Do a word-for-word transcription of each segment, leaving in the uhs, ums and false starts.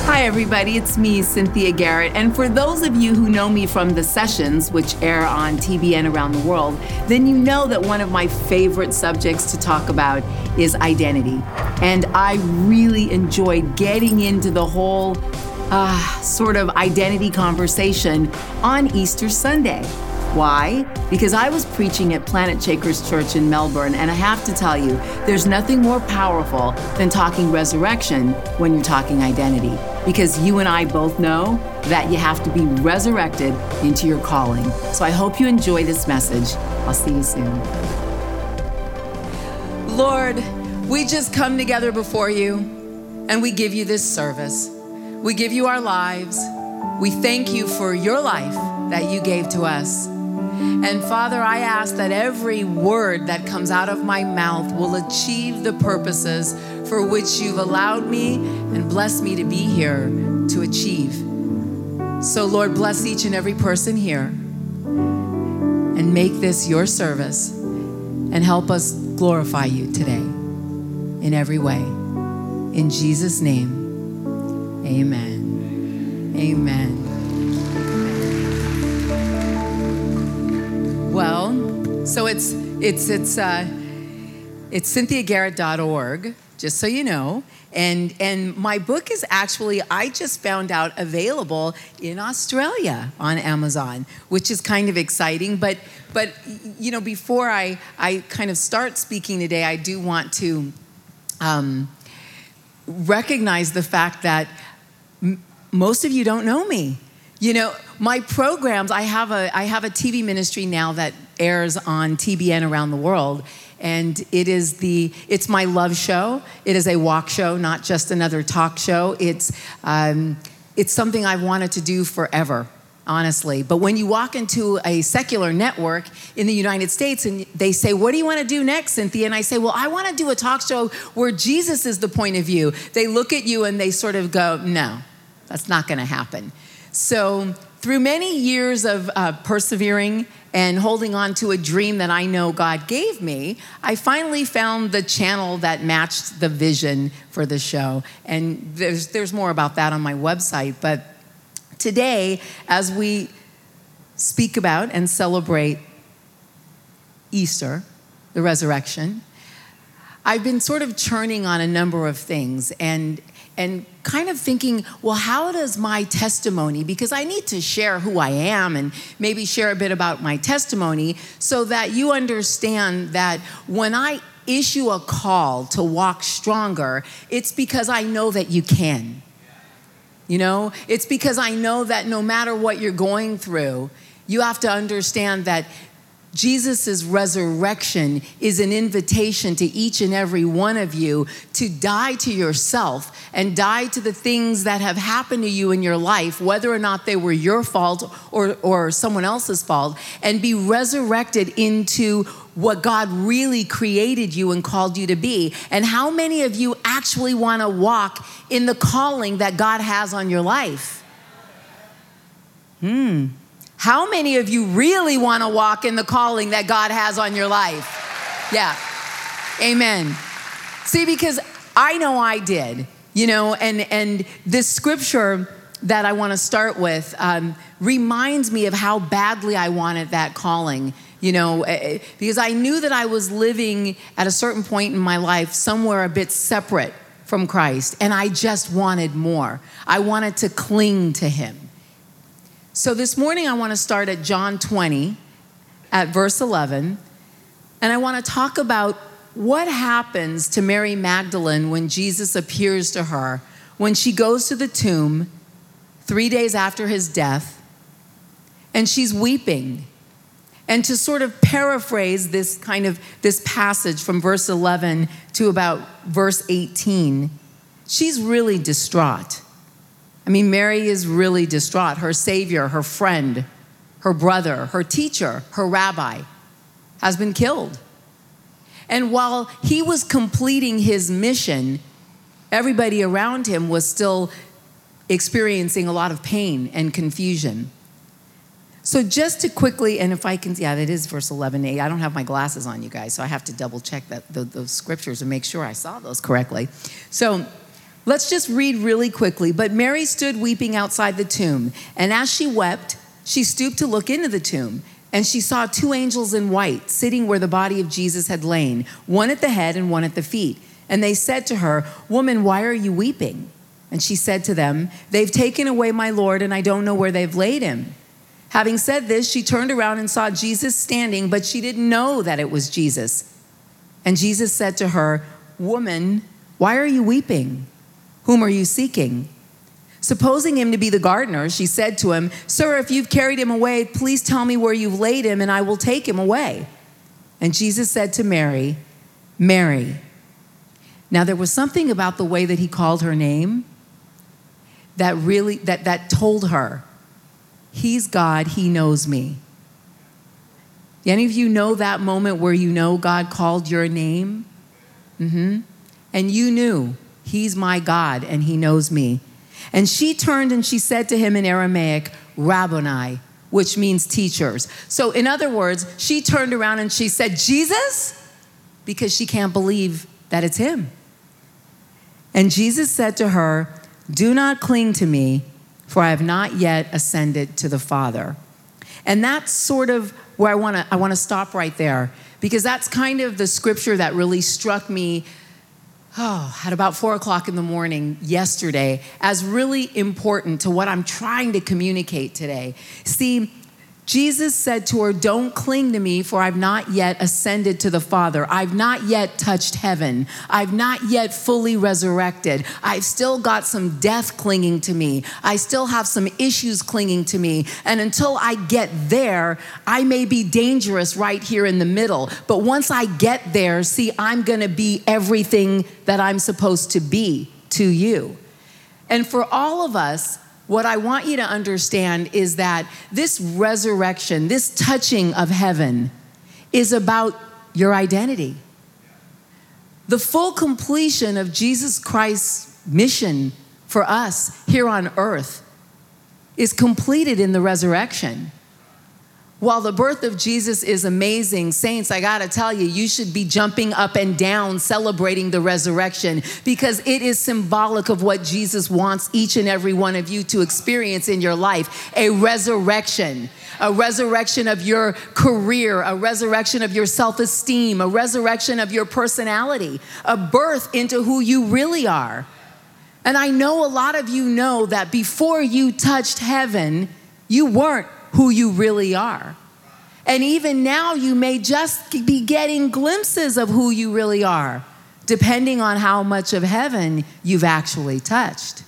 Hi, everybody. It's me, Cynthia Garrett. And for those of you who know me from the sessions, which air on T B N around the world, then you know that one of my favorite subjects to talk about is identity. And I really enjoyed getting into the whole uh, sort of identity conversation on Easter Sunday. Why? Because I was preaching at Planet Shakers Church in Melbourne, and I have to tell you, there's nothing more powerful than talking resurrection when you're talking identity. Because you and I both know that you have to be resurrected into your calling. So I hope you enjoy this message. I'll see you soon. Lord, we just come together before you, and we give you this service. We give you our lives. We thank you for your life that you gave to us. And Father, I ask that every word that comes out of my mouth will achieve the purposes for which you've allowed me and blessed me to be here to achieve. So Lord, bless each and every person here and make this your service and help us glorify you today in every way. In Jesus' name, amen. Amen. Well, so it's it's it's uh, it's cynthia garrett dot org, just so you know. And and my book is actually, I just found out, available in Australia on Amazon, which is kind of exciting. But but you know, before I I kind of start speaking today, I do want to um, recognize the fact that m- most of you don't know me. You know, my programs, I have a I have a T V ministry now that airs on T B N around the world, and it is the it's my love show. It is a walk show, not just another talk show. It's um, it's something I've wanted to do forever, honestly. But when you walk into a secular network in the United States and they say, "What do you want to do next, Cynthia?" And I say, "Well, I want to do a talk show where Jesus is the point of view." They look at you and they sort of go, "No, that's not going to happen." So through many years of uh, persevering and holding on to a dream that I know God gave me, I finally found the channel that matched the vision for the show. And there's there's more about that on my website. But today, as we speak about and celebrate Easter, the resurrection, I've been sort of churning on a number of things and and kind of thinking, well, how does my testimony, because I need to share who I am and maybe share a bit about my testimony so that you understand that when I issue a call to walk stronger, it's because I know that you can. You know, it's because I know that no matter what you're going through, you have to understand that Jesus' resurrection is an invitation to each and every one of you to die to yourself and die to the things that have happened to you in your life, whether or not they were your fault or, or someone else's fault, and be resurrected into what God really created you and called you to be. And how many of you actually want to walk in the calling that God has on your life? Hmm. How many of you really want to walk in the calling that God has on your life? Yeah. Amen. See, because I know I did, you know, and, and this scripture that I want to start with um, reminds me of how badly I wanted that calling, you know, because I knew that I was living at a certain point in my life somewhere a bit separate from Christ, and I just wanted more. I wanted to cling to him. So this morning I want to start at John twenty, at verse eleven, and I want to talk about what happens to Mary Magdalene when Jesus appears to her, when she goes to the tomb three days after his death, and she's weeping. And to sort of paraphrase this kind of, this passage from verse eleven to about verse eighteen, she's really distraught. I mean, Mary is really distraught. Her Savior, her friend, her brother, her teacher, her rabbi has been killed. And while he was completing his mission, everybody around him was still experiencing a lot of pain and confusion. So just to quickly, and if I can, yeah, that is verse eleven a. I don't have my glasses on, you guys, so I have to double check that those scriptures and make sure I saw those correctly. So Let's just read really quickly. But Mary stood weeping outside the tomb, and as she wept, she stooped to look into the tomb, and she saw two angels in white sitting where the body of Jesus had lain, one at the head and one at the feet. And they said to her, "Woman, why are you weeping?" And she said to them, "They've taken away my Lord, and I don't know where they've laid him." Having said this, she turned around and saw Jesus standing, but she didn't know that it was Jesus. And Jesus said to her, "Woman, why are you weeping? Whom are you seeking?" Supposing him to be the gardener, she said to him, "Sir, if you've carried him away, please tell me where you've laid him, and I will take him away." And Jesus said to Mary, "Mary." Now there was something about the way that he called her name that really, that, that told her, he's God, he knows me. Any of you know that moment where you know God called your name? Mm-hmm. And you knew, he's my God and he knows me. And she turned and she said to him in Aramaic, "Rabboni," which means teachers. So in other words, she turned around and she said, "Jesus?" Because she can't believe that it's him. And Jesus said to her, "Do not cling to me, for I have not yet ascended to the Father." And that's sort of where I want to I want to stop right there, because that's kind of the scripture that really struck me oh, at about four o'clock in the morning yesterday as really important to what I'm trying to communicate today. See, Jesus said to her, "Don't cling to me, for I've not yet ascended to the Father. I've not yet touched heaven. I've not yet fully resurrected. I've still got some death clinging to me. I still have some issues clinging to me. And until I get there, I may be dangerous right here in the middle. But once I get there, see, I'm going to be everything that I'm supposed to be to you." And for all of us, what I want you to understand is that this resurrection, this touching of heaven, is about your identity. The full completion of Jesus Christ's mission for us here on earth is completed in the resurrection. While the birth of Jesus is amazing, saints, I gotta tell you, you should be jumping up and down celebrating the resurrection, because it is symbolic of what Jesus wants each and every one of you to experience in your life: a resurrection, a resurrection of your career, a resurrection of your self-esteem, a resurrection of your personality, a birth into who you really are. And I know a lot of you know that before you touched heaven, you weren't who you really are. And even now you may just be getting glimpses of who you really are, depending on how much of heaven you've actually touched.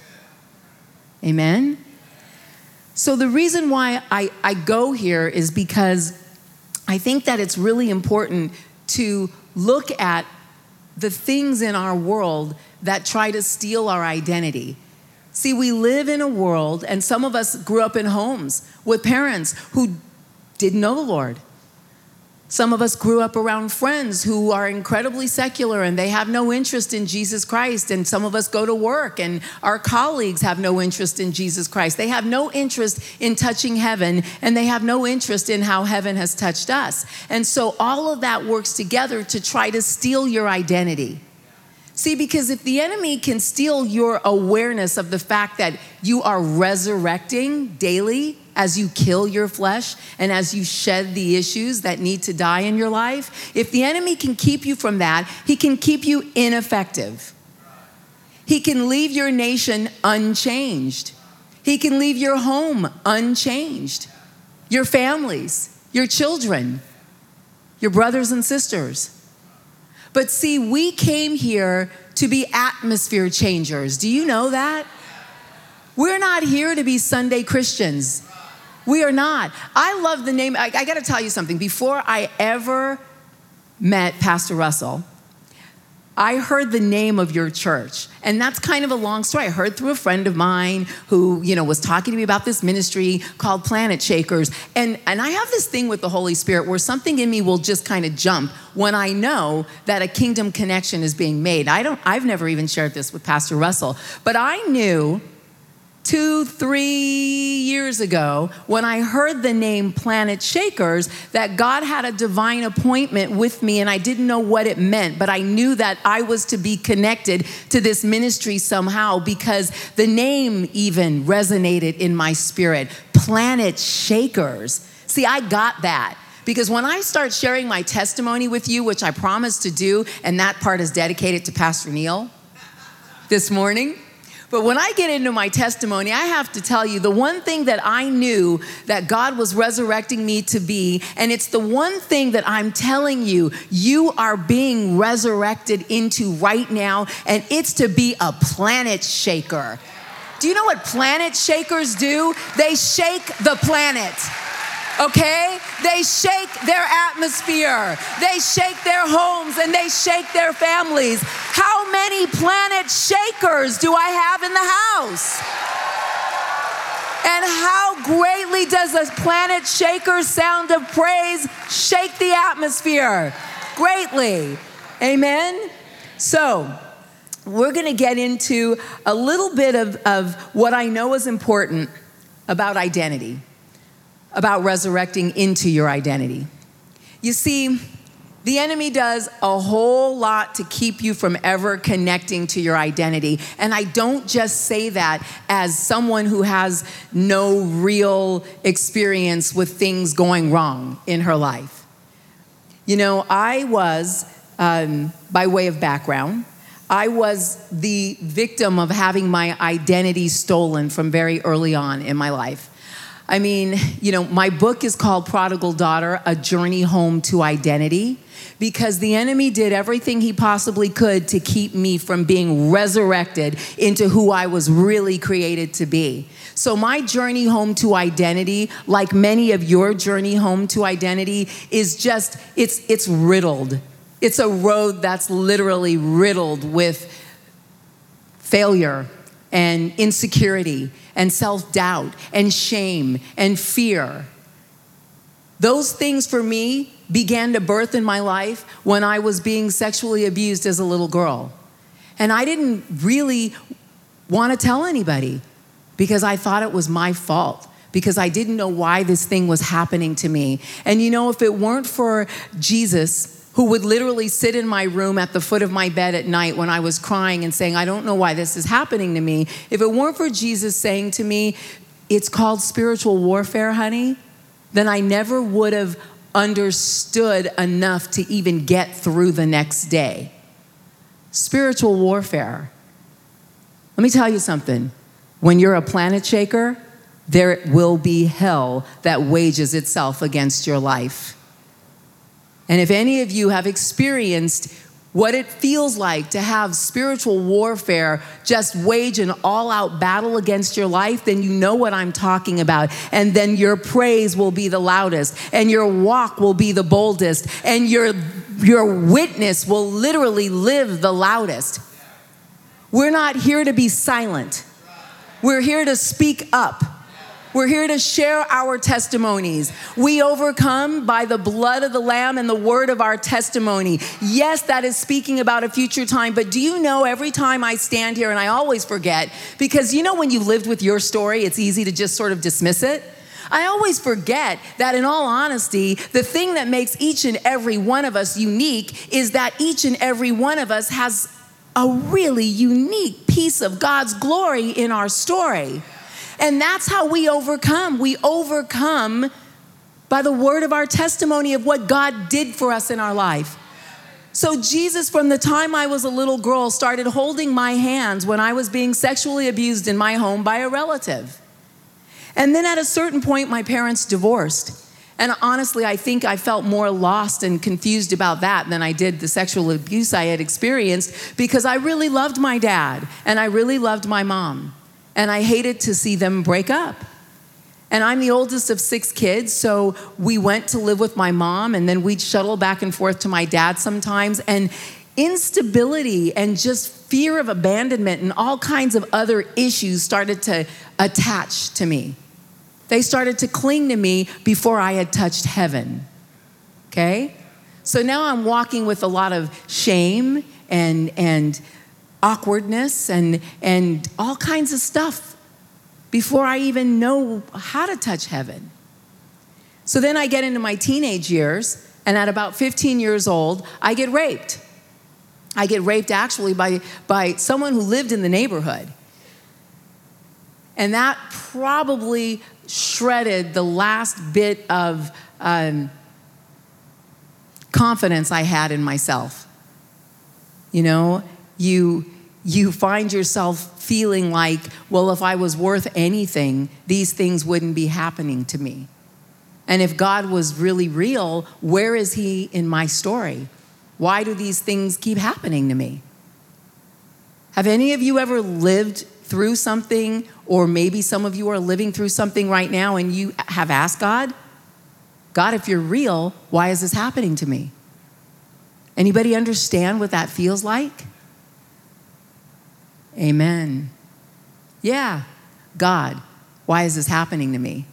Amen? So the reason why I, I go here is because I think that it's really important to look at the things in our world that try to steal our identity. See, we live in a world, and some of us grew up in homes with parents who didn't know the Lord. Some of us grew up around friends who are incredibly secular and they have no interest in Jesus Christ. And some of us go to work and our colleagues have no interest in Jesus Christ. They have no interest in touching heaven, and they have no interest in how heaven has touched us. And so all of that works together to try to steal your identity. See, because if the enemy can steal your awareness of the fact that you are resurrecting daily as you kill your flesh and as you shed the issues that need to die in your life, if the enemy can keep you from that, he can keep you ineffective. He can leave your nation unchanged. He can leave your home unchanged. Your families, your children, your brothers and sisters. But see, we came here to be atmosphere changers. Do you know that? We're not here to be Sunday Christians. We are not. I love the name. I, I got to tell you something. Before I ever met Pastor Russell, I heard the name of your church. And that's kind of a long story. I heard through a friend of mine who, you know, was talking to me about this ministry called Planet Shakers. And, and I have this thing with the Holy Spirit where something in me will just kind of jump when I know that a kingdom connection is being made. I don't, I've never even shared this with Pastor Russell, but I knew two, three years ago, when I heard the name Planet Shakers, that God had a divine appointment with me, and I didn't know what it meant, but I knew that I was to be connected to this ministry somehow because the name even resonated in my spirit. Planet Shakers. See, I got that. Because when I start sharing my testimony with you, which I promised to do, and that part is dedicated to Pastor Neil this morning, but when I get into my testimony, I have to tell you the one thing that I knew that God was resurrecting me to be, and it's the one thing that I'm telling you, you are being resurrected into right now, and it's to be a planet shaker. Do you know what planet shakers do? They shake the planet. Okay? They shake their atmosphere. They shake their homes and they shake their families. How many planet shakers do I have in the house? And how greatly does a planet shaker sound of praise shake the atmosphere? Greatly. Amen? So, we're going to get into a little bit of, of what I know is important about identity. About resurrecting into your identity. You see, the enemy does a whole lot to keep you from ever connecting to your identity. And I don't just say that as someone who has no real experience with things going wrong in her life. You know, I was, um, by way of background, I was the victim of having my identity stolen from very early on in my life. I mean, you know, my book is called Prodigal Daughter, A Journey Home to Identity, because the enemy did everything he possibly could to keep me from being resurrected into who I was really created to be. So my journey home to identity, like many of your journey home to identity, is just, it's, it's riddled. It's a road that's literally riddled with failure and insecurity and self-doubt and shame and fear. Those things for me began to birth in my life when I was being sexually abused as a little girl. And I didn't really want to tell anybody because I thought it was my fault, because I didn't know why this thing was happening to me. And you know, if it weren't for Jesus, who would literally sit in my room at the foot of my bed at night when I was crying and saying, I don't know why this is happening to me. If it weren't for Jesus saying to me, it's called spiritual warfare, honey, then I never would have understood enough to even get through the next day. Spiritual warfare. Let me tell you something. When you're a planet shaker, there will be hell that wages itself against your life. And if any of you have experienced what it feels like to have spiritual warfare just wage an all-out battle against your life, then you know what I'm talking about. And then your praise will be the loudest, and your walk will be the boldest, and your, your witness will literally live the loudest. We're not here to be silent. We're here to speak up. We're here to share our testimonies. We overcome by the blood of the Lamb and the word of our testimony. Yes, that is speaking about a future time, but do you know every time I stand here, and I always forget, because you know when you lived with your story, it's easy to just sort of dismiss it. I always forget that in all honesty, the thing that makes each and every one of us unique is that each and every one of us has a really unique piece of God's glory in our story. And that's how we overcome. We overcome by the word of our testimony of what God did for us in our life. So Jesus, from the time I was a little girl, started holding my hands when I was being sexually abused in my home by a relative. And then at a certain point, my parents divorced. And honestly, I think I felt more lost and confused about that than I did the sexual abuse I had experienced, because I really loved my dad and I really loved my mom. And I hated to see them break up. And I'm the oldest of six kids, so we went to live with my mom, and then we'd shuttle back and forth to my dad sometimes. And instability and just fear of abandonment and all kinds of other issues started to attach to me. They started to cling to me before I had touched heaven, okay? So now I'm walking with a lot of shame and and awkwardness and, and all kinds of stuff before I even know how to touch heaven. So then I get into my teenage years, and at about fifteen years old, I get raped. I get raped actually by, by someone who lived in the neighborhood. And that probably shredded the last bit of um, confidence I had in myself. You know, you, you find yourself feeling like, well, if I was worth anything, these things wouldn't be happening to me. And if God was really real, where is he in my story? Why do these things keep happening to me? Have any of you ever lived through something, or maybe some of you are living through something right now and you have asked God, God, if you're real, why is this happening to me? Anybody understand what that feels like? Amen. Yeah, God, why is this happening to me?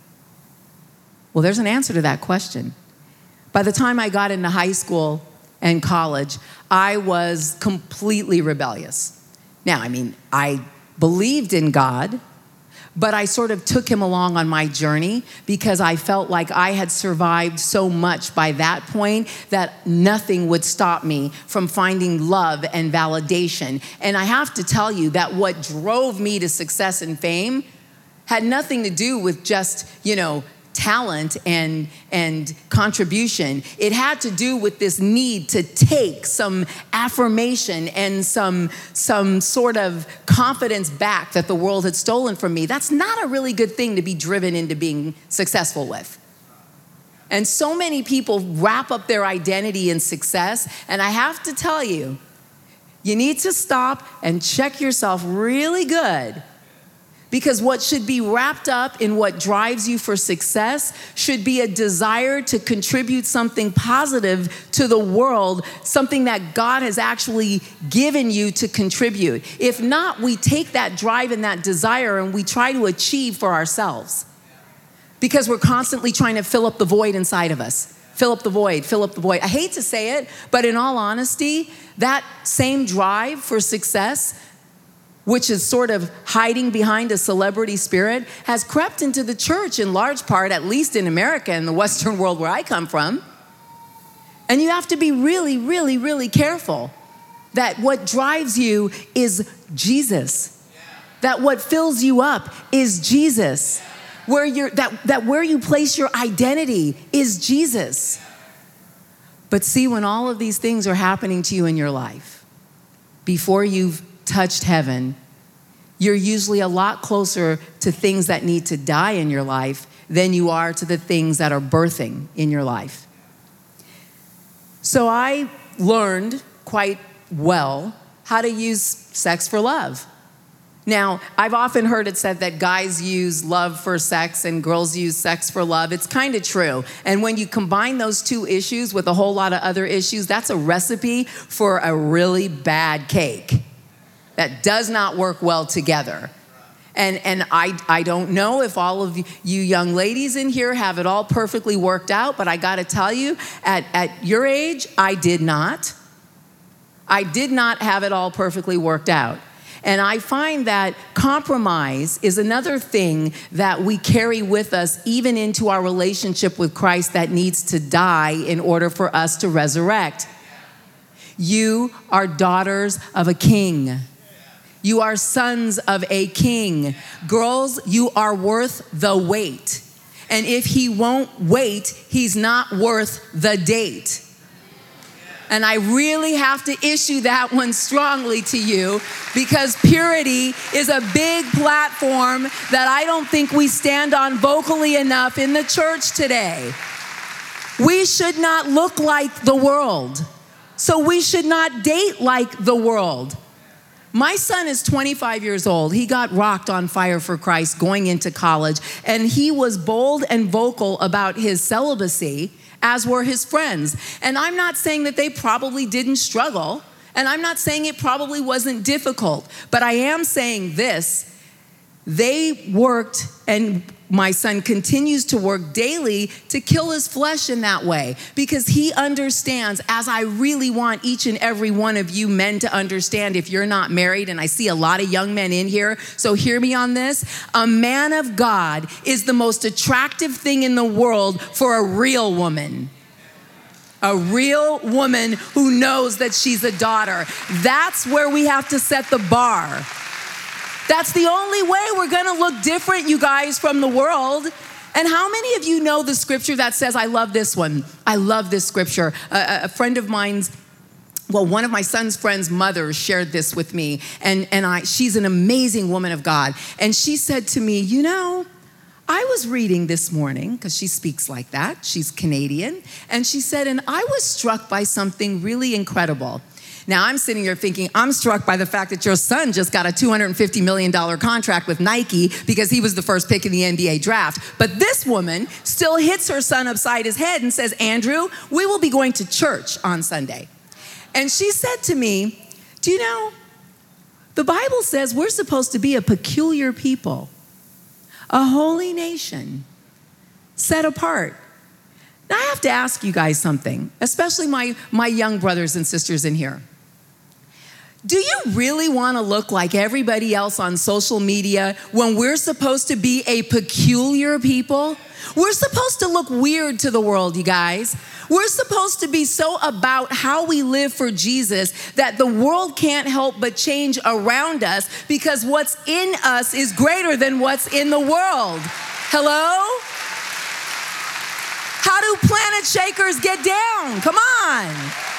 Well, there's an answer to that question. By the time I got into high school and college, I was completely rebellious. Now, I mean, I believed in God, but I sort of took him along on my journey because I felt like I had survived so much by that point that nothing would stop me from finding love and validation. And I have to tell you that what drove me to success and fame had nothing to do with just, you know, talent and, and contribution. It had to do with this need to take some affirmation and some, some sort of confidence back that the world had stolen from me. That's not a really good thing to be driven into being successful with. And so many people wrap up their identity in success. And I have to tell you, you need to stop and check yourself really good. Because what should be wrapped up in what drives you for success should be a desire to contribute something positive to the world, something that God has actually given you to contribute. If not, we take that drive and that desire and we try to achieve for ourselves. Because we're constantly trying to fill up the void inside of us. Fill up the void, fill up the void. I hate to say it, but in all honesty, that same drive for success, which is sort of hiding behind a celebrity spirit, has crept into the church in large part, at least in America and the Western world where I come from. And you have to be really, really, really careful that what drives you is Jesus. That what fills you up is Jesus. Where you're, that, that where you place your identity is Jesus. But see, when all of these things are happening to you in your life, before you've touched heaven, you're usually a lot closer to things that need to die in your life than you are to the things that are birthing in your life. So I learned quite well how to use sex for love. Now, I've often heard it said that guys use love for sex and girls use sex for love. It's kind of true. And when you combine those two issues with a whole lot of other issues, that's a recipe for a really bad cake that does not work well together. And, and I, I don't know if all of you young ladies in here have it all perfectly worked out, but I gotta tell you, at, at your age, I did not. I did not have it all perfectly worked out. And I find that compromise is another thing that we carry with us even into our relationship with Christ that needs to die in order for us to resurrect. You are daughters of a king. You are sons of a king. Girls, you are worth the wait. And if he won't wait, he's not worth the date. And I really have to issue that one strongly to you because purity is a big platform that I don't think we stand on vocally enough in the church today. We should not look like the world. So we should not date like the world. My son is twenty-five years old. He got rocked on fire for Christ going into college, and he was bold and vocal about his celibacy, as were his friends. And I'm not saying that they probably didn't struggle, and I'm not saying it probably wasn't difficult, but I am saying this: they worked and my son continues to work daily to kill his flesh in that way because he understands, as I really want each and every one of you men to understand if you're not married, and I see a lot of young men in here, so hear me on this. A man of God is the most attractive thing in the world for a real woman. A real woman who knows that she's a daughter. That's where we have to set the bar. That's the only way we're gonna look different, you guys, from the world. And how many of you know the scripture that says, I love this one. I love this scripture. A, a friend of mine's, well, one of my son's friend's mothers shared this with me. And, and I, she's an amazing woman of God. And she said to me, you know, I was reading this morning, because she speaks like that. She's Canadian. And she said, and I was struck by something really incredible. Now, I'm sitting here thinking, I'm struck by the fact that your son just got a two hundred fifty million dollars contract with Nike because he was the first pick in the N B A draft. But this woman still hits her son upside his head and says, Andrew, we will be going to church on Sunday. And she said to me, do you know, the Bible says we're supposed to be a peculiar people, a holy nation, set apart. Now, I have to ask you guys something, especially my, my young brothers and sisters in here. Do you really want to look like everybody else on social media when we're supposed to be a peculiar people? We're supposed to look weird to the world, you guys. We're supposed to be so about how we live for Jesus that the world can't help but change around us because what's in us is greater than what's in the world. Hello? How do planet shakers get down? Come on.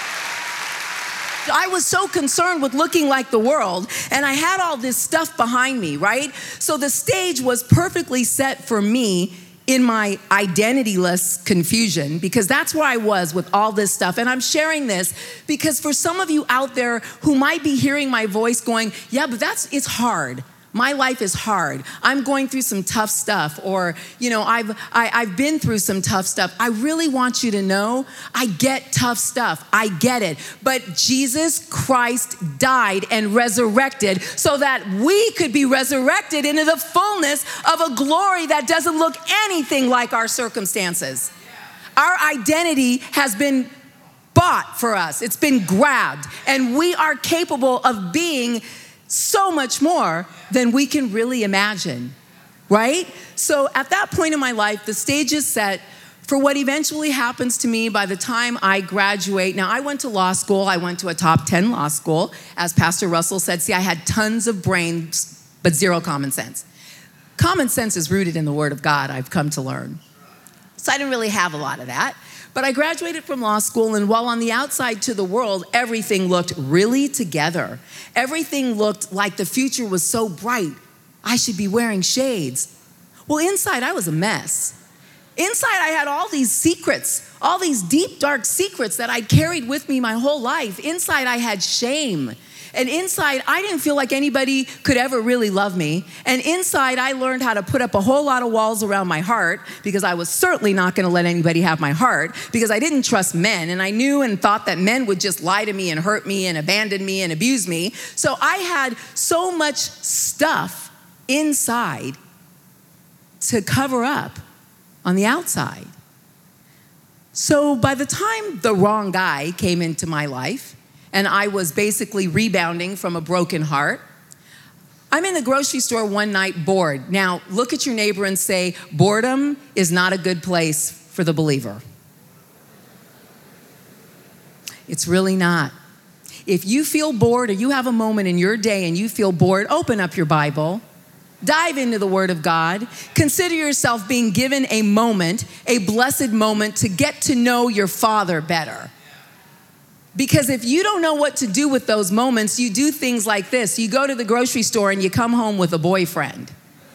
I was so concerned with looking like the world, and I had all this stuff behind me, right? So the stage was perfectly set for me in my identityless confusion, because that's where I was with all this stuff. And I'm sharing this because for some of you out there who might be hearing my voice going, yeah, but that's, it's hard. My life is hard. I'm going through some tough stuff, or, you know, I've, I, I've been through some tough stuff. I really want you to know, I get tough stuff. I get it. But Jesus Christ died and resurrected so that we could be resurrected into the fullness of a glory that doesn't look anything like our circumstances. Our identity has been bought for us. It's been grabbed, and we are capable of being so much more than we can really imagine, right? So at that point in my life, the stage is set for what eventually happens to me by the time I graduate. Now, I went to law school. I went to a top ten law school. As Pastor Russell said, see, I had tons of brains, but zero common sense. Common sense is rooted in the Word of God, I've come to learn. So I didn't really have a lot of that. But I graduated from law school, and while on the outside to the world, everything looked really together. Everything looked like the future was so bright. I should be wearing shades. Well, inside, I was a mess. Inside, I had all these secrets, all these deep, dark secrets that I'd carried with me my whole life. Inside, I had shame. And inside, I didn't feel like anybody could ever really love me. And inside, I learned how to put up a whole lot of walls around my heart, because I was certainly not going to let anybody have my heart, because I didn't trust men. And I knew and thought that men would just lie to me and hurt me and abandon me and abuse me. So I had so much stuff inside to cover up on the outside. So by the time the wrong guy came into my life, and I was basically rebounding from a broken heart, I'm in the grocery store one night bored. Now, look at your neighbor and say, boredom is not a good place for the believer. It's really not. If you feel bored, or you have a moment in your day and you feel bored, open up your Bible. Dive into the Word of God. Consider yourself being given a moment, a blessed moment, to get to know your Father better. Because if you don't know what to do with those moments, you do things like this. You go to the grocery store and you come home with a boyfriend.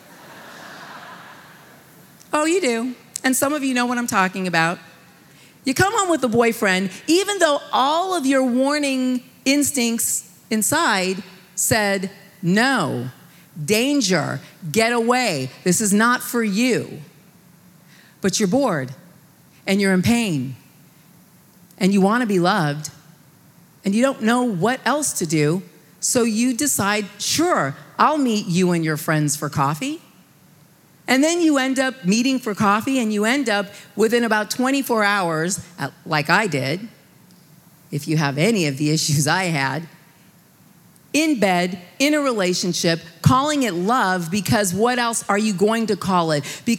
Oh, you do. And some of you know what I'm talking about. You come home with a boyfriend, even though all of your warning instincts inside said, no, danger, get away. This is not for you. But you're bored and you're in pain and you want to be loved. And you don't know what else to do, so you decide, sure, I'll meet you and your friends for coffee. And then you end up meeting for coffee, and you end up within about twenty-four hours, like I did, if you have any of the issues I had, in bed, in a relationship, calling it love, because what else are you going to call it?